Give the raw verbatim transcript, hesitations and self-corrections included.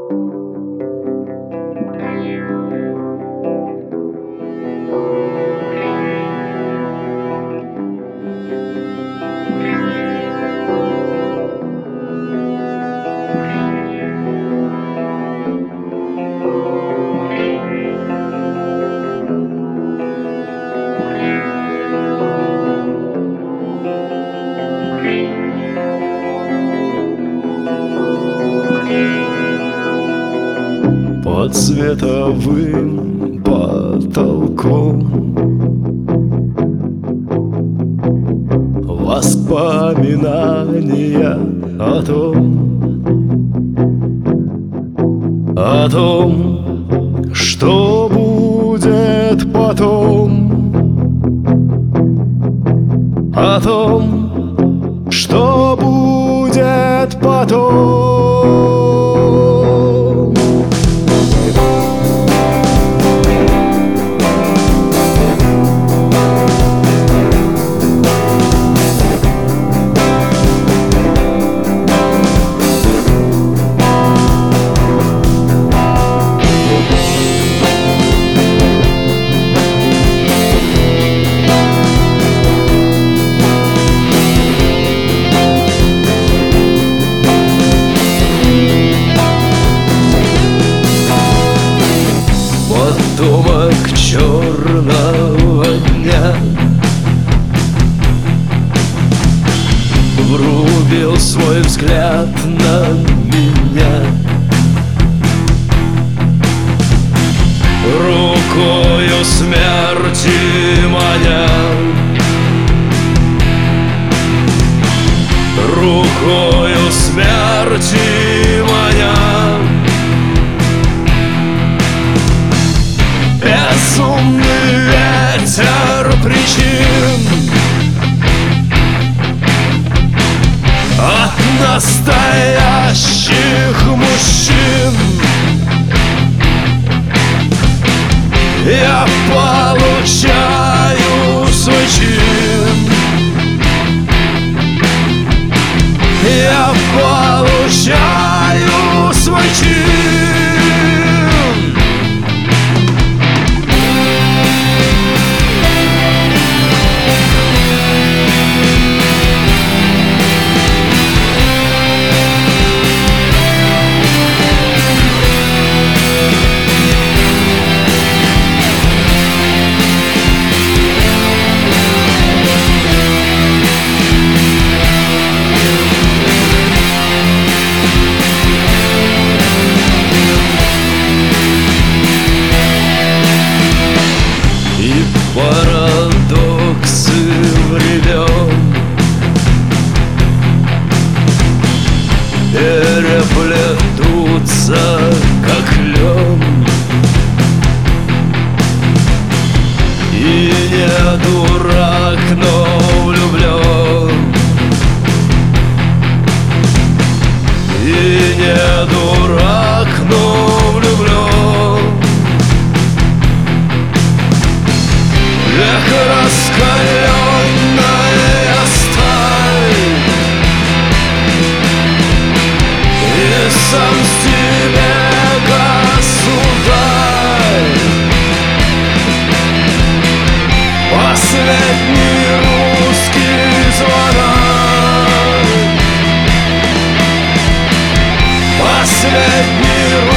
Под световым потолком воспоминания о том, о том, что будет потом, о том, что будет потом. Потомок черного дня врубил свой взгляд на меня, рукою смерти маня, рукою смерти маня. Безумный ветер причин от настоящих мужчин. Я получаю свой чин. Я получаю свой чин. Парадоксы времен переплетутся, как лен, и не дурак, но влюблен, и не дурак, но влюблен. Эх, раскаленная сталь, и сам себе государь. Последний русский звонок, последний русский